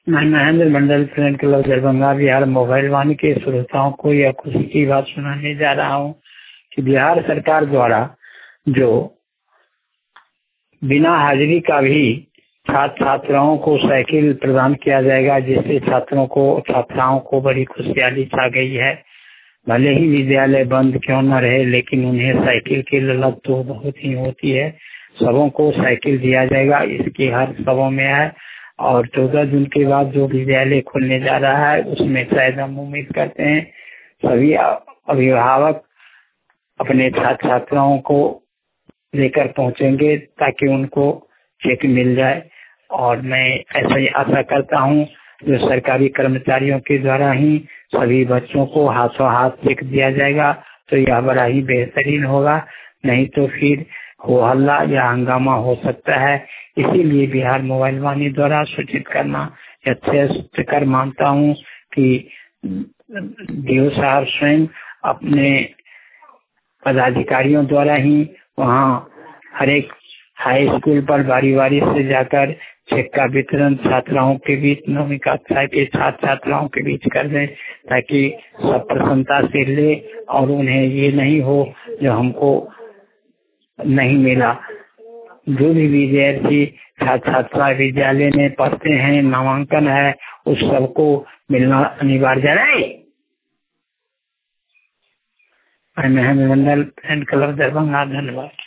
मैं Mahendra Mandal, friend club Darbhanga Bihar mobile Vani के श्रोताओं को यह खुशी की बात सुनाने जा रहा हूँ कि बिहार सरकार द्वारा जो बिना हाजिरी का भी छात्र छात्राओं को साइकिल प्रदान किया जाएगा, जिससे छात्राओं को बड़ी खुशहाली छा गई है। भले ही विद्यालय बंद क्यों न रहे, लेकिन उन्हें साइकिल की ललक तो बहुत ही होती है। सबों को साइकिल दिया जाएगा, इसकी हर सबों में है। और 14 जून के बाद जो विद्यालय खुलने जा रहा है उसमें शायद हम उम्मीद करते हैं सभी अभिभावक अपने छात्र छात्राओं को लेकर पहुंचेंगे ताकि उनको चेक मिल जाए। और मैं ऐसा ही आशा करता हूं जो सरकारी कर्मचारियों के द्वारा ही सभी बच्चों को हाथों हाथ चेक दिया जाएगा तो यह बड़ा ही बेहतरीन होगा, नहीं तो फिर हो हल्ला या हंगामा हो सकता है। इसीलिए बिहार मोबाइल वाणी द्वारा सूचित करना यथेष्ट कर मानता हूँ कि डीओ साहब स्वयं अपने पदाधिकारियों द्वारा ही वहाँ हर एक हाई स्कूल पर बारी बारी से जाकर चेक का वितरण छात्राओं के बीच, 9वीं कक्षा के छात्र छात्राओं के बीच कर दें ताकि सब प्रसन्नता से ले और उन्हें ये नहीं हो जो हमको नहीं मिला। जो भी विद्यार्थी छात्र छात्रा विद्यालय में पढ़ते हैं, नामांकन है, उस सबको मिलना अनिवार्य है। मैं महेंद्र मंडल, फ्रेंड क्लब दरभंगा। धन्यवाद।